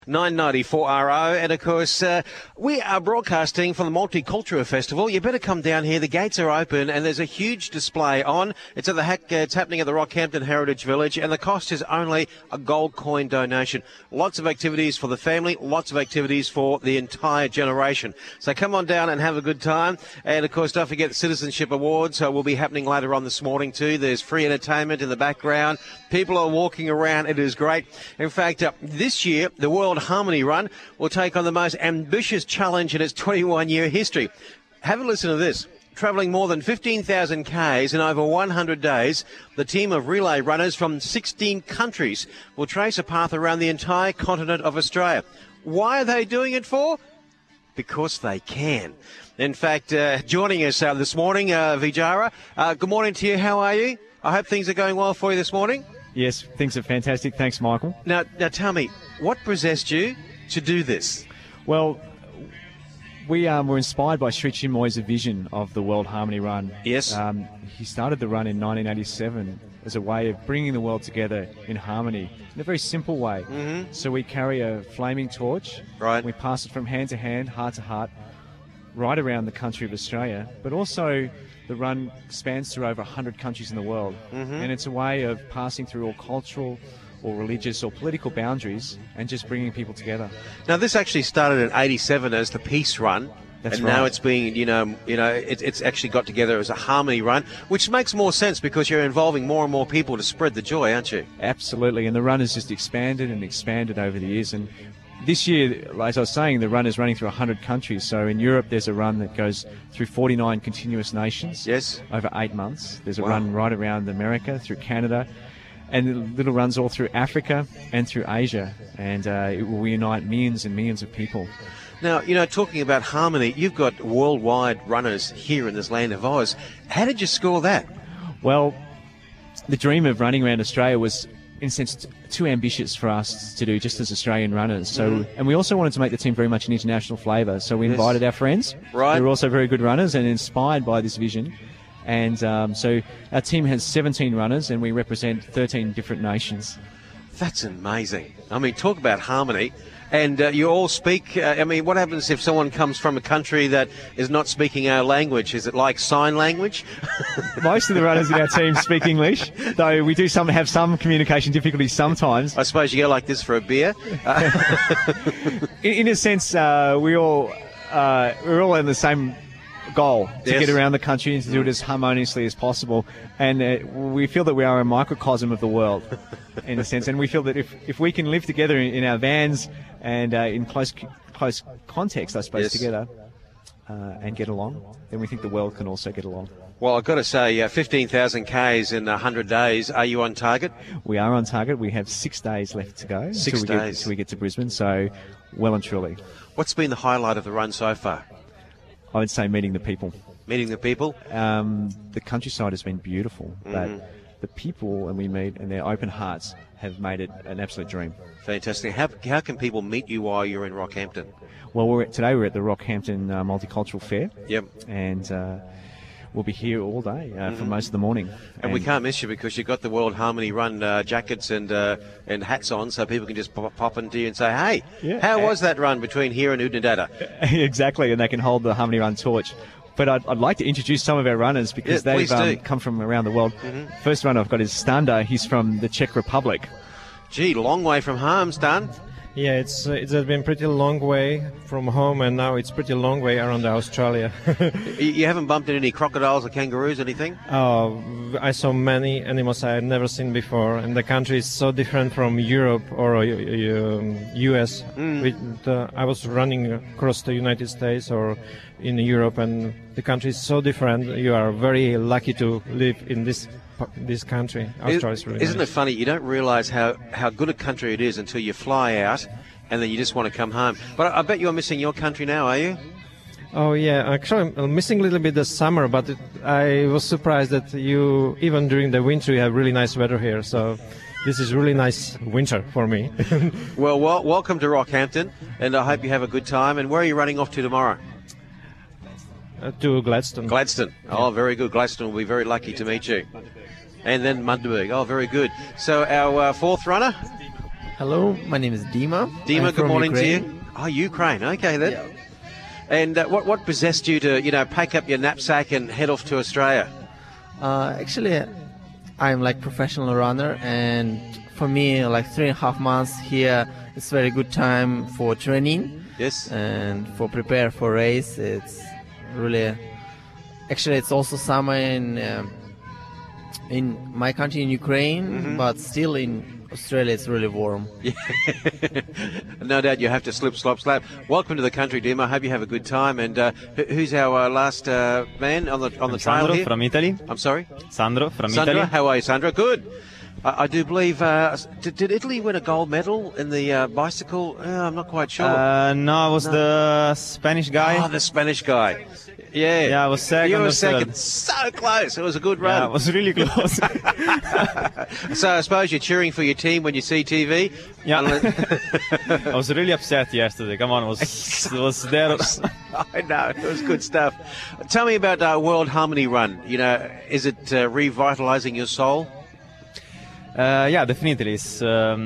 994RO, and of course we are broadcasting from the Multicultural Festival. You better come down here. The gates are open and there's a huge display on. It's happening at the Rockhampton Heritage Village, and the cost is only a gold coin donation. Lots of activities for the family, lots of activities for the entire generation. So come on down and have a good time. And of course, don't forget the Citizenship Awards will be happening later on this morning too. There's free entertainment in the background. People are walking around. It is great. In fact, this year, the World Harmony Run will take on the most ambitious challenge in its 21-year history. Have a listen to this. Travelling more than 15,000 Ks in over 100 days, the team of relay runners from 16 countries will trace a path around the entire continent of Australia. Why are they doing it for? Because they can. In fact, joining us this morning, Vijara, good morning to you. How are you? I hope things are going well for you this morning. Yes, things are fantastic. Thanks, Michael. Now tell me, what possessed you to do this? Well, we were inspired by Sri Chinmoy's vision of the World Harmony Run. Yes. He started the run in 1987 as a way of bringing the world together in harmony in a very simple way. Mm-hmm. So we carry a flaming torch. Right. We pass it from hand to hand, heart to heart, right around the country of Australia, but also the run spans through over 100 countries in the world. Mm-hmm. And it's a way of passing through all cultural or religious or political boundaries and just bringing people together. Now, this actually started in 87 as the Peace Run. That's and right. Now it's being, it's actually got together as a Harmony Run, which makes more sense because you're involving more and more people to spread the joy, aren't you? Absolutely. And the run has just expanded and expanded over the years. And this year, as I was saying, the run is running through 100 countries. So in Europe, there's a run that goes through 49 continuous nations. Yes. Over 8 months. There's a Wow. run right around America, through Canada, and little runs all through Africa and through Asia. And it will unite millions and millions of people. Now, talking about harmony, you've got worldwide runners here in this land of Oz. How did you score that? Well, the dream of running around Australia was, in a sense, too ambitious for us to do just as Australian runners. So, and we also wanted to make the team very much an international flavour. So we invited our friends, Right. who are also very good runners and inspired by this vision. And so our team has 17 runners, and we represent 13 different nations. That's amazing. I mean, talk about harmony. And you all speak, what happens if someone comes from a country that is not speaking our language? Is it like sign language? Most of the runners in our team speak English, though we do have some communication difficulties sometimes. I suppose you go like this for a beer. In a sense, we're all in the same goal to Yes. get around the country and to do it as harmoniously as possible. And we feel that we are a microcosm of the world, in a sense. And we feel that if we can live together in our vans and in close context, I suppose, Yes. together and get along, then we think the world can also get along. Well, I've got to say, 15,000 Ks in 100 days. Are you on target? We are on target. We have 6 days left to go. 6 days. Until we get to Brisbane, so well and truly. What's been the highlight of the run so far? I would say meeting the people. Meeting the people? The countryside has been beautiful, but the people and we meet and their open hearts have made it an absolute dream. Fantastic. How can people meet you while you're in Rockhampton? Well, today we're at the Rockhampton Multicultural Fair. Yep. And we'll be here all day for most of the morning. And we can't miss you because you've got the World Harmony Run jackets and hats on, so people can just pop into you and say, hey, Yeah. how was that run between here and Oodnadatta? Exactly, and they can hold the Harmony Run torch. But I'd like to introduce some of our runners because Yeah, they've please do. come from around the world. First runner I've got is Standa. He's from the Czech Republic. Gee, long way from home, Stan. Yeah, it's been pretty long way from home, and now it's pretty long way around Australia. You haven't bumped into any crocodiles or kangaroos, anything? I saw many animals I had never seen before, and the country is so different from Europe or US. I was running across the United States or in Europe, and the country is so different. You are very lucky to live in this country. Australia is really Isn't nice. it funny? You don't realise how good a country it is until you fly out and then you just want to come home. But I bet you're missing your country now, are you? Oh yeah, actually I'm missing a little bit the summer, but I was surprised that even during the winter you have really nice weather here. So this is really nice winter for me. Well, welcome to Rockhampton, and I hope you have a good time. And where are you running off to tomorrow? To Gladstone. Gladstone. Oh, very good. Gladstone will be very lucky to meet you. And then Mundaberg. Oh, very good. So our fourth runner? Hello, my name is Dima. Dima, I'm good from morning Ukraine. to you. Oh, Ukraine. Okay, then. Yeah. And what possessed you to, pack up your knapsack and head off to Australia? Actually, I'm like professional runner, and for me, like 3.5 months here, it's very good time for training Yes. and for prepare for race. It's really, actually, it's also summer in my country, in Ukraine, but still in Australia, it's really warm. No doubt you have to slip, slop, slap. Welcome to the country, Dima. I hope you have a good time. And who's our last man on the trail Sandro here? from Italy. I'm sorry? Sandro from Sandra, Italy. how are you, Sandra? Good. I do believe, did Italy win a gold medal in the bicycle? I'm not quite sure. No, it was the Spanish guy. Oh, the Spanish guy. Yeah. Yeah, I was second You were or third. second. So close. It was a good Yeah, run. it was really close. So I suppose you're cheering for your team when you see TV? Yeah. I was really upset yesterday. Come on, it was there. I know. It was good stuff. Tell me about World Harmony Run. Is it revitalizing your soul? Yeah, definitely. It's,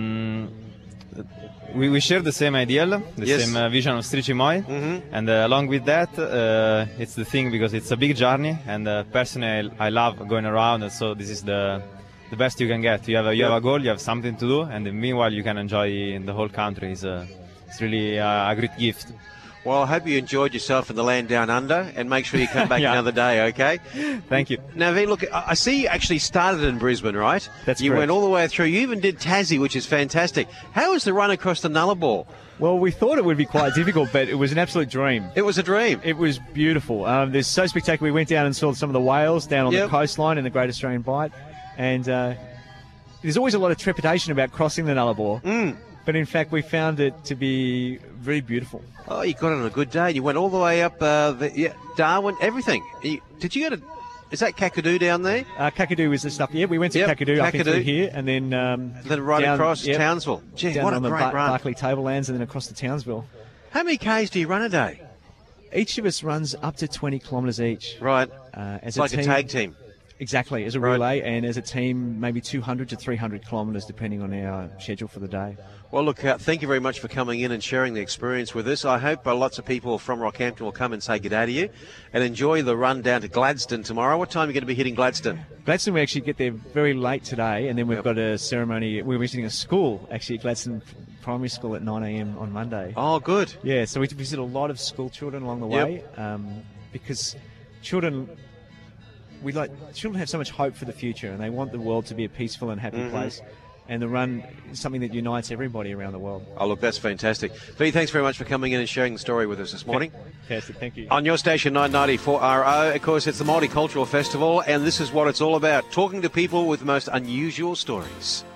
we share the same ideal, the Yes. same vision of Strici Moi, and along with that, it's the thing because it's a big journey, and personally, I love going around, and so this is the best you can get. You have a goal, you have something to do, and meanwhile you can enjoy the whole country. It's really a great gift. Well, I hope you enjoyed yourself in the land down under, and make sure you come back Yeah. another day, okay? Thank you. Now, V, look, I see you actually started in Brisbane, right? That's You correct. went all the way through. You even did Tassie, which is fantastic. How was the run across the Nullarbor? Well, we thought it would be quite difficult, but it was an absolute dream. It was a dream. It was beautiful. There's so spectacular. We went down and saw some of the whales down on Yep. the coastline in the Great Australian Bight, and there's always a lot of trepidation about crossing the Nullarbor. But in fact, we found it to be very beautiful. Oh, you got it on a good day. You went all the way up Darwin, everything. Did you go to... Is that Kakadu down there? Kakadu is the stuff. Yeah, we went to Yep, Kakadu, I think, Kakadu. through here, and then Then right down- across yep, Townsville. Gee, down what a on the great run. Barclay Tablelands, and then across to Townsville. How many Ks do you run a day? Each of us runs up to 20 kilometres each. Right. As It's like a tag team. Exactly, as a Right. relay, and as a team, maybe 200 to 300 kilometres, depending on our schedule for the day. Well, look, thank you very much for coming in and sharing the experience with us. I hope lots of people from Rockhampton will come and say good day to you and enjoy the run down to Gladstone tomorrow. What time are you going to be hitting Gladstone? Gladstone, we actually get there very late today, and then we've got a ceremony. We're visiting a school, actually, at Gladstone Primary School at 9 a.m. on Monday. Oh, good. Yeah, so we visit a lot of school children along the Yep. way, because children have so much hope for the future, and they want the world to be a peaceful and happy place. And the run is something that unites everybody around the world. Oh, look, that's fantastic. V, thanks very much for coming in and sharing the story with us this morning. Fantastic, thank you. On your station 994 RO, of course, it's the Multicultural Festival, and this is what it's all about, talking to people with the most unusual stories.